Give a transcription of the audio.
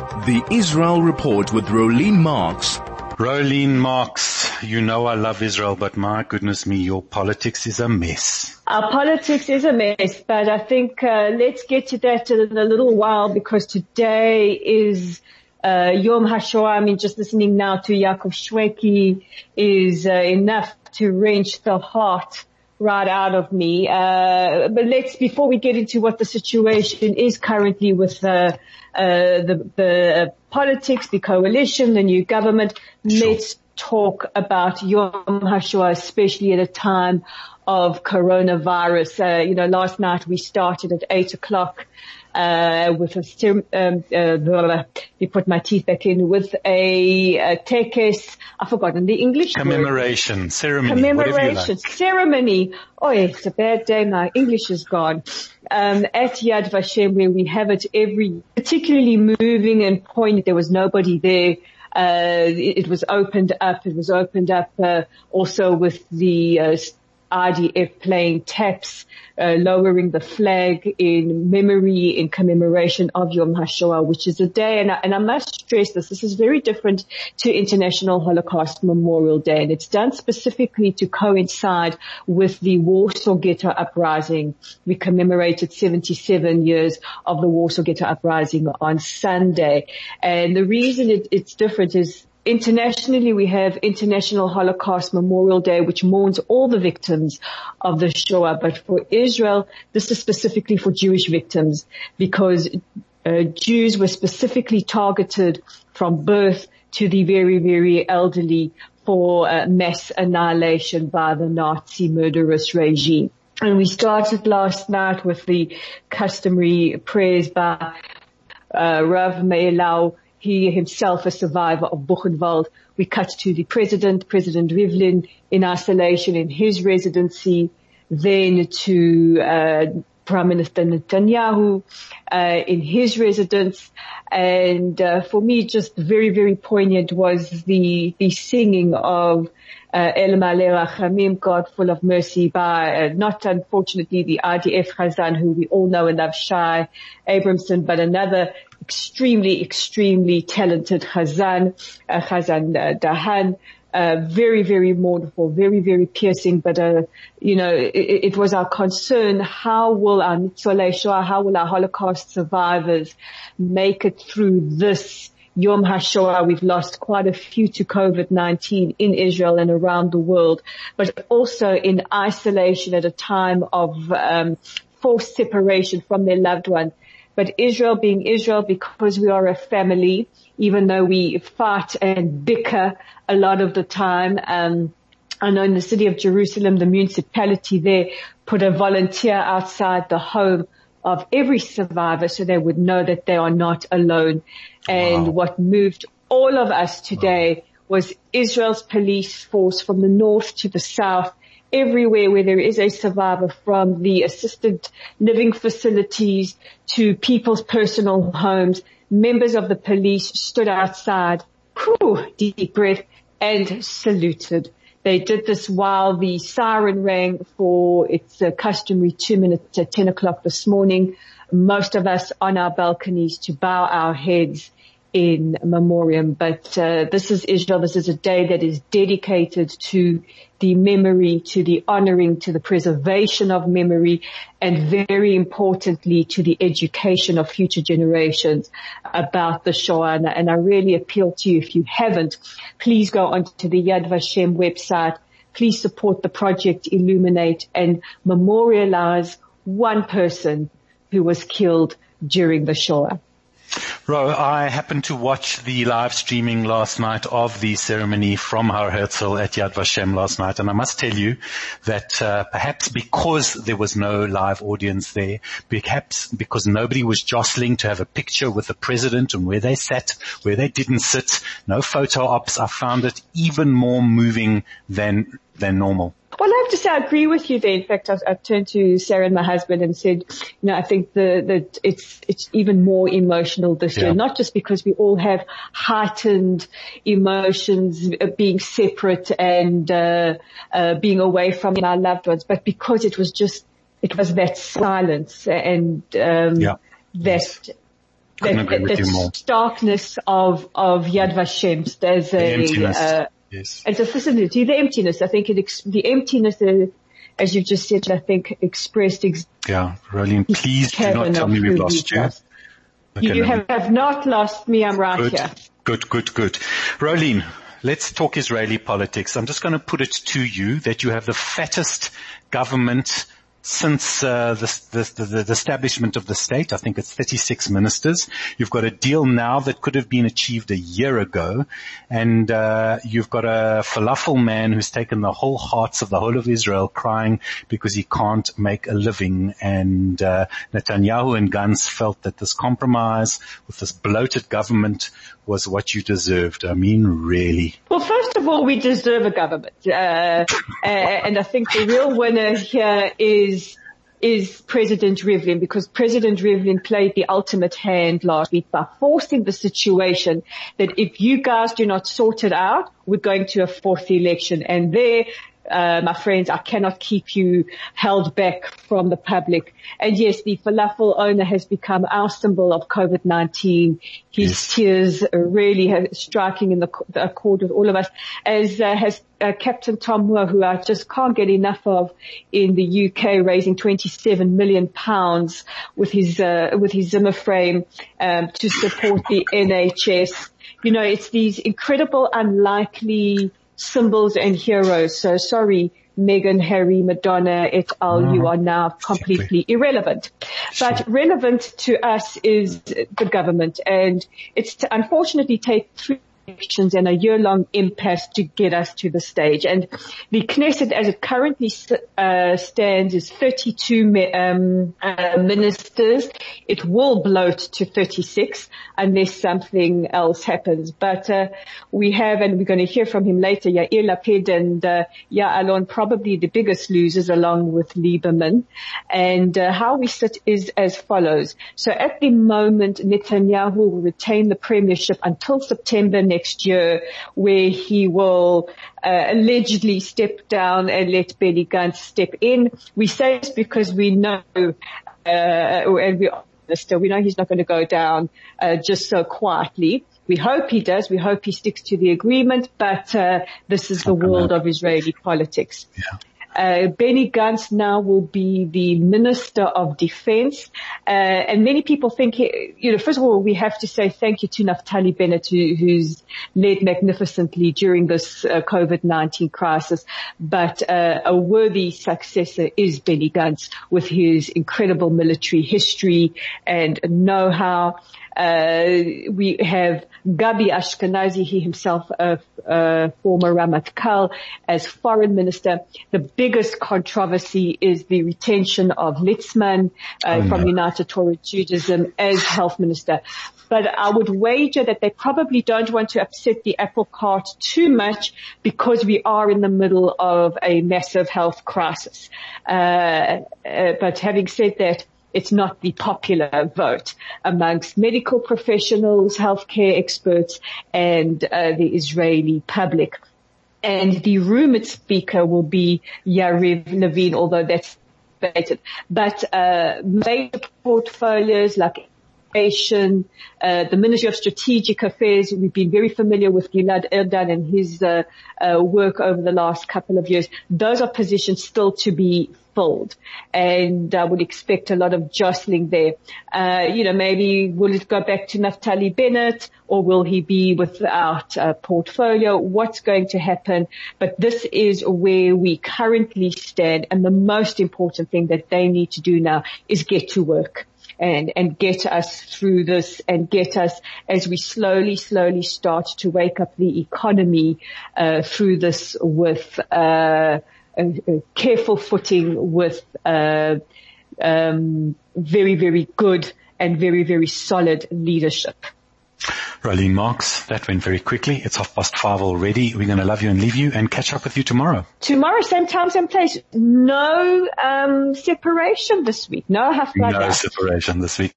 The Israel Report with Rolene Marks. Rolene Marks, you know I love Israel, but my goodness me, your politics is a mess. Our politics is a mess, but I think let's get to that in a little while, because today is Yom HaShoah. I mean, just listening now to Yaakov Shweki is enough to wrench the heart right out of me. But before we get into what the situation is currently with the politics, the coalition, the new government, let's talk about Yom HaShoah, especially at a time of coronavirus. Last night we started at 8:00, with you put my teeth back in, with a tekes, I've forgotten the English Commemoration, word. Ceremony, Commemoration, ceremony. Oh, it's a bad day, my English is gone. At Yad Vashem, where we have it particularly moving and poignant. There was nobody there. It was opened up. It was opened up, also with the, IDF playing taps, lowering the flag in commemoration of Yom HaShoah, which is a day, and I must stress this is very different to International Holocaust Memorial Day, and it's done specifically to coincide with the Warsaw Ghetto Uprising. We commemorated 77 years of the Warsaw Ghetto Uprising on Sunday, and the reason it's different is internationally, we have International Holocaust Memorial Day, which mourns all the victims of the Shoah. But for Israel, this is specifically for Jewish victims, because Jews were specifically targeted from birth to the very, very elderly for mass annihilation by the Nazi murderous regime. And we started last night with the customary prayers by Rav Meir Lau. He himself a survivor of Buchenwald. We cut to the President Rivlin in isolation in his residency, then to Prime Minister Netanyahu in his residence. And for me, just very, very poignant was the singing of El Maleh Rachamim, God full of mercy, by not unfortunately the IDF Chazan, who we all know and love, Shai Abramson, but another extremely talented Chazan Dahan. Very, very mournful, very, very piercing, but, it was our concern, how will our Nitzolei Shoah, how will our Holocaust survivors make it through this Yom HaShoah? We've lost quite a few to COVID-19 in Israel and around the world, but also in isolation at a time of forced separation from their loved one. But Israel being Israel, because we are a family, even though we fight and bicker a lot of the time, I know in the city of Jerusalem, the municipality there put a volunteer outside the home of every survivor so they would know that they are not alone. And what moved all of us today was Israel's police force, from the north to the south, everywhere where there is a survivor, from the assisted living facilities to people's personal homes. Members of the police stood outside, deep breath, and saluted. They did this while the siren rang for its customary 2 minutes at 10:00 this morning. Most of us on our balconies to bow our heads in memoriam. But this is Israel. This is a day that is dedicated to the memory, to the honoring, to the preservation of memory, and very importantly to the education of future generations about the Shoah. And I really appeal to you, if you haven't, please go onto the Yad Vashem website. Please support the project Illuminate and memorialize one person who was killed during the Shoah. Ro, I happened to watch the live streaming last night of the ceremony from Har Herzl at Yad Vashem last night, and I must tell you that perhaps because there was no live audience there, perhaps because nobody was jostling to have a picture with the president and where they sat, where they didn't sit, no photo ops, I found it even more moving than normal. Well, I have to say I agree with you there. In fact, I turned to Sarah and my husband and said, I think that it's even more emotional this year, not just because we all have heightened emotions, being separate and being away from our loved ones, but because it was that silence and that that starkness of Yad Vashem as as a facility, the emptiness. I think the emptiness, as you've just said, I think expressed. Rolene, please do not tell me we've lost you. Okay, you have not lost me. I'm right here. Good. Rolene, let's talk Israeli politics. I'm just going to put it to you that you have the fattest government since the establishment of the state. I think it's 36 ministers. You've got a deal now that could have been achieved a year ago, and you've got a falafel man who's taken the whole hearts of the whole of Israel crying because he can't make a living. And Netanyahu and Gantz felt that this compromise with this bloated government was what you deserved. I mean, really. Well, first of all, we deserve a government. And I think the real winner here is President Rivlin, because President Rivlin played the ultimate hand last week by forcing the situation that if you guys do not sort it out, we're going to a fourth election. And there, my friends, I cannot keep you held back from the public. And yes, the falafel owner has become our symbol of COVID-19. His tears really striking in the accord with all of us, as has Captain Tom Moore, who I just can't get enough of in the UK, raising £27 million with his Zimmer frame to support the NHS. You know, it's these incredible, unlikely symbols and heroes. So sorry, Meghan, Harry, Madonna, et al. You are now completely irrelevant. But relevant to us is the government, and it's unfortunately take 3 elections and a year-long impasse to get us to the stage. And the Knesset, as it currently stands, is 32 ministers. It will bloat to 36 unless something else happens. But we have, and we're going to hear from him later, Yair Lapid and Ya'alon, probably the biggest losers, along with Lieberman. And how we sit is as follows. So at the moment, Netanyahu will retain the premiership until September next year, where he will allegedly step down and let Benny Gantz step in. We say this because we know, and we know he's not going to go down just so quietly. We hope he does. We hope he sticks to the agreement, but this is the world of Israeli politics. Yeah. Benny Gantz now will be the Minister of Defense. And many people think, first of all, we have to say thank you to Naftali Bennett, who's led magnificently during this COVID-19 crisis. But a worthy successor is Benny Gantz, with his incredible military history and know-how. We have Gabi Ashkenazi, he himself a former Ramatkal, as foreign minister. The biggest controversy is the retention of Litzman from United Torah Judaism as health minister. But I would wager that they probably don't want to upset the apple cart too much, because we are in the middle of a massive health crisis. But having said that, it's not the popular vote amongst medical professionals, healthcare experts, and the Israeli public. And the rumored speaker will be Yariv Levin, although that's debated. But major portfolios like education, the Ministry of Strategic Affairs, we've been very familiar with Gilad Erdan and his work over the last couple of years. Those are positions still to be filled, and I would expect a lot of jostling there. Maybe will it go back to Naftali Bennett, or will he be without a portfolio? What's going to happen? But this is where we currently stand, and the most important thing that they need to do now is get to work and get us through this, and get us, as we slowly start to wake up the economy through this with careful footing, with very, very good and very, very solid leadership. Rolene Marks, that went very quickly. It's 5:30 already. We're going to love you and leave you and catch up with you tomorrow. Tomorrow, same time, same place. No separation this week. No Haflaga. No separation this week.